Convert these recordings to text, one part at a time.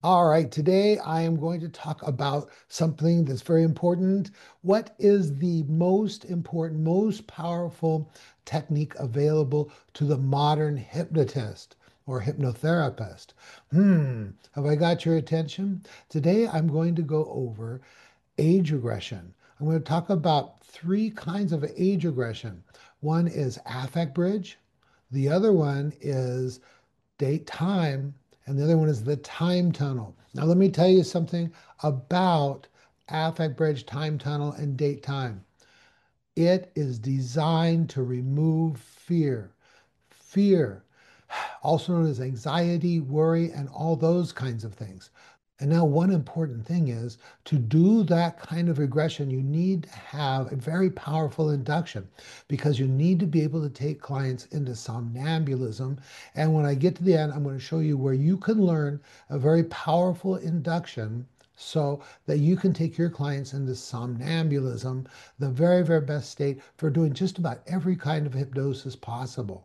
All right, today I am going to talk about something that's very important. What is the most important, most powerful technique available to the modern hypnotist or hypnotherapist? Have I got your attention? Today I'm going to go over age regression. I'm going to talk about three kinds of age regression. One is affect bridge, the other one is date time, and the other one is the time tunnel. Now, let me tell you something about affect bridge, time tunnel, and date time. It is designed to remove fear. Fear, also known as anxiety, worry, and all those kinds of things. And now, one important thing is to do that kind of regression, you need to have a very powerful induction because you need to be able to take clients into somnambulism. And when I get to the end, I'm going to show you where you can learn a very powerful induction so that you can take your clients into somnambulism, the very, very best state for doing just about every kind of hypnosis possible.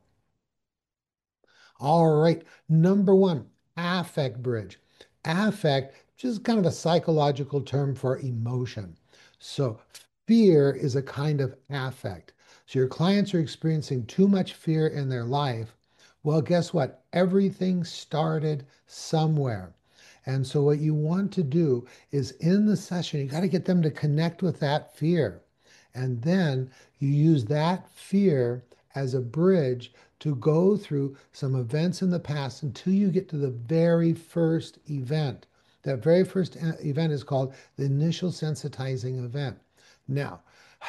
All right, number one, affect bridge. Affect, which is kind of a psychological term for emotion. So, fear is a kind of affect. So, your clients are experiencing too much fear in their life. Well, guess what? Everything started somewhere. And so, what you want to do is in the session, you got to get them to connect with that fear. And then you use that fear as a bridge to go through some events in the past until you get to the very first event. That very first event is called the initial sensitizing event. Now,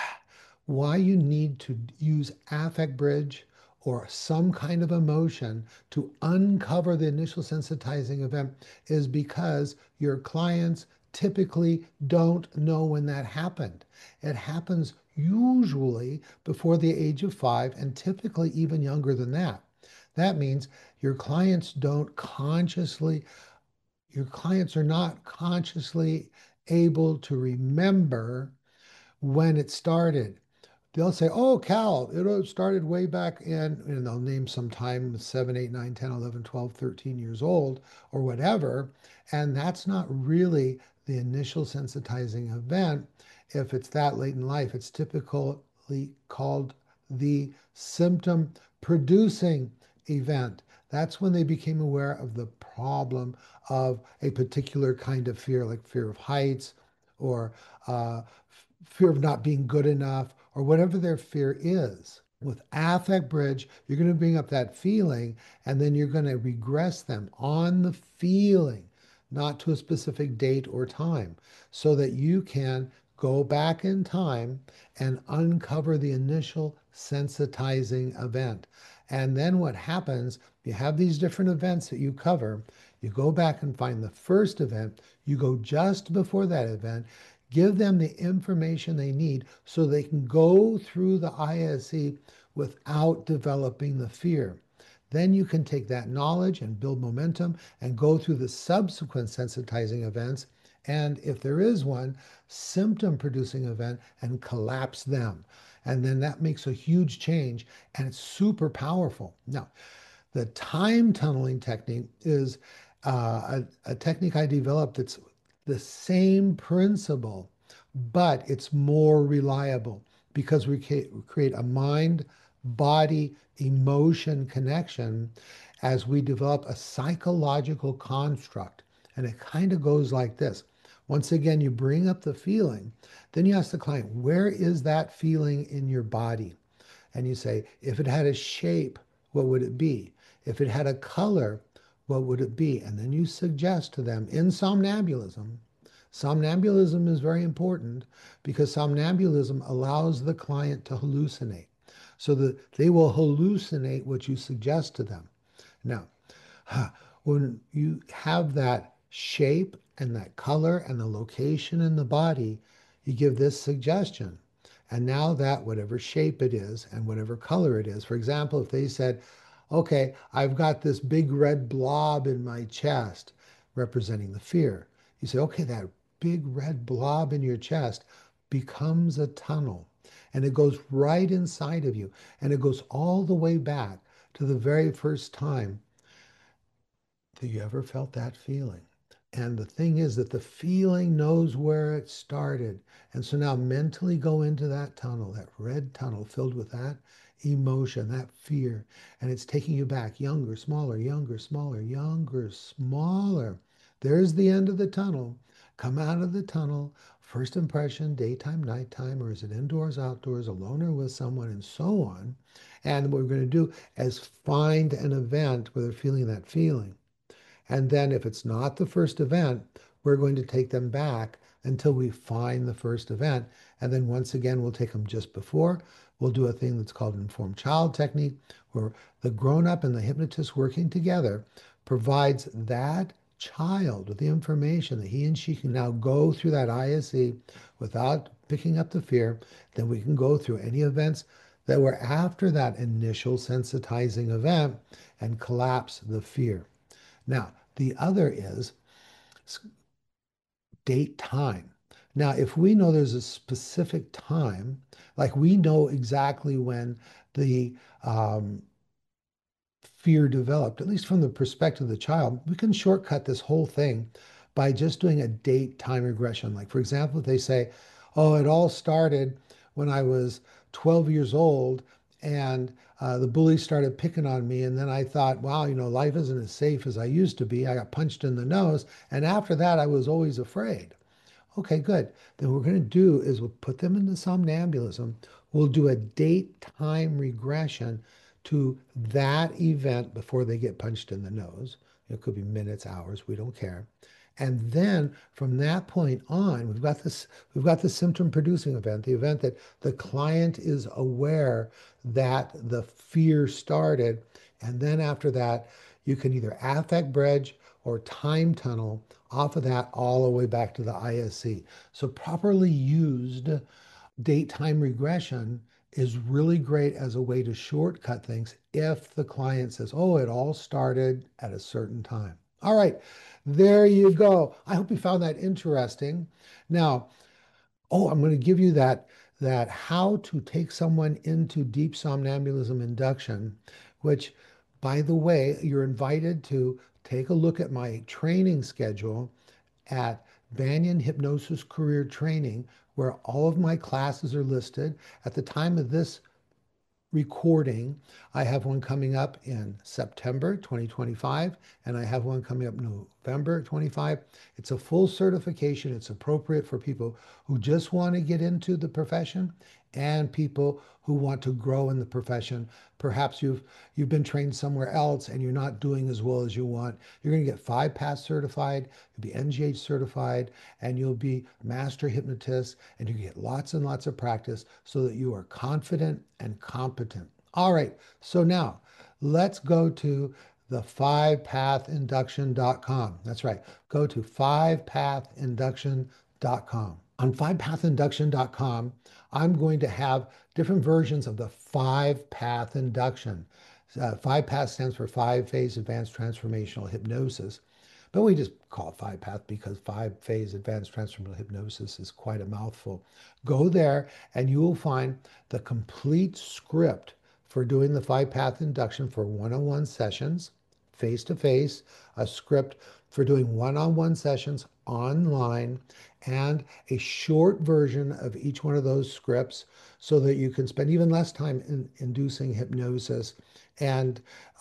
why you need to use affect bridge or some kind of emotion to uncover the initial sensitizing event is because your clients typically don't know when that happened. It happens usually before the age of 5 and typically even younger than that. That means your clients don't consciously, your clients are not consciously able to remember when it started. They'll say, "Oh, Cal, it started way back in," and they'll name some time 7, 8, 9, 10, 11, 12, 13 years old or whatever. And that's not really the initial sensitizing event. If it's that late in life, it's typically called the symptom producing event. That's when they became aware of the problem of a particular kind of fear, like fear of heights or fear of not being good enough or whatever their fear is. With affect bridge, you're going to bring up that feeling and then you're going to regress them on the feeling, not to a specific date or time, so that you can go back in time and uncover the initial sensitizing event. And then what happens, you have these different events that you cover. You go back and find the first event, you go just before that event, give them the information they need so they can go through the ISE without developing the fear. Then you can take that knowledge and build momentum and go through the subsequent sensitizing events. And if there is one, symptom producing event and collapse them. And then that makes a huge change and it's super powerful. Now, the time tunneling technique is a technique I developed that's the same principle, but it's more reliable because we create a mind, body, emotion connection as we develop a psychological construct. And it kind of goes like this. Once again, you bring up the feeling, then you ask the client, where is that feeling in your body? And you say, if it had a shape, what would it be? If it had a color, what would it be? And then you suggest to them in somnambulism. Somnambulism is very important because somnambulism allows the client to hallucinate so that they will hallucinate what you suggest to them. Now, when you have that shape and that color and the location in the body, you give this suggestion. And now that whatever shape it is and whatever color it is, for example, if they said, okay, I've got this big red blob in my chest representing the fear. You say, okay, that big red blob in your chest becomes a tunnel and it goes right inside of you and it goes all the way back to the very first time that you ever felt that feeling. And the thing is that the feeling knows where it started. And so now mentally go into that tunnel, that red tunnel filled with that emotion, that fear. And it's taking you back younger, smaller, younger, smaller, younger, smaller. There's the end of the tunnel. Come out of the tunnel. First impression, daytime, nighttime, or is it indoors, outdoors, alone, or with someone, and so on. And what we're going to do is find an event where they're feeling that feeling. And then if it's not the first event, we're going to take them back until we find the first event. And then once again, we'll take them just before. We'll do a thing that's called an informed child technique, where the grown-up and the hypnotist working together provides that child with the information that he and she can now go through that ISE without picking up the fear. Then we can go through any events that were after that initial sensitizing event and collapse the fear. Now, the other is date time. Now, if we know there's a specific time, like we know exactly when the fear developed, at least from the perspective of the child, we can shortcut this whole thing by just doing a date time regression. Like, for example, if they say, oh, it all started when I was 12 years old and the bully started picking on me. And then I thought, wow, life isn't as safe as I used to be. I got punched in the nose. And after that, I was always afraid. Okay, good. Then what we're going to do is we'll put them into somnambulism. We'll do a date time regression to that event before they get punched in the nose. It could be minutes, hours, we don't care. And then from that point on, we've got the symptom producing event, the event that the client is aware that the fear started. And then after that, you can either affect bridge or time tunnel off of that all the way back to the ISC. So properly used date time regression is really great as a way to shortcut things if the client says, oh, it all started at a certain time. All right, there you go. I hope you found that interesting. Now, oh, I'm going to give you that how to take someone into deep somnambulism induction, which, by the way, you're invited to take a look at my training schedule at Banyan Hypnosis Career Training, where all of my classes are listed. At the time of this recording, I have one coming up in September 2025, and I have one coming up November 25. It's a full certification. It's appropriate for people who just want to get into the profession and people who want to grow in the profession. Perhaps you've been trained somewhere else and you're not doing as well as you want. You're going to get 5-pass certified, you'll be NGH certified, and you'll be master hypnotist, and you get lots and lots of practice so that you are confident and competent. All right, so now let's go to the 5pathinduction.com. That's right. Go to 5pathinduction.com. On 5pathinduction.com, I'm going to have different versions of the 5-path induction. 5-path stands for 5-phase advanced transformational hypnosis, but we just call it 5-path because 5-phase advanced transformational hypnosis is quite a mouthful. Go there and you will find the complete script for doing the 5-path induction for one-on-one sessions, face-to-face, a script for doing one-on-one sessions online, and a short version of each one of those scripts so that you can spend even less time in inducing hypnosis. And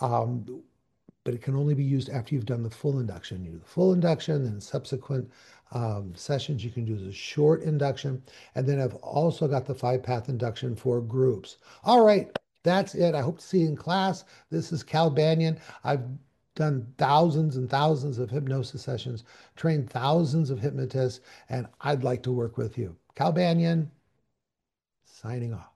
but it can only be used after you've done the full induction. You do the full induction, and subsequent sessions you can do the short induction. And then I've also got the 5-path induction for groups. All right, that's it. I hope to see you in class. This is Cal Banyan. I've done thousands and thousands of hypnosis sessions, trained thousands of hypnotists, and I'd like to work with you. Cal Banyan, signing off.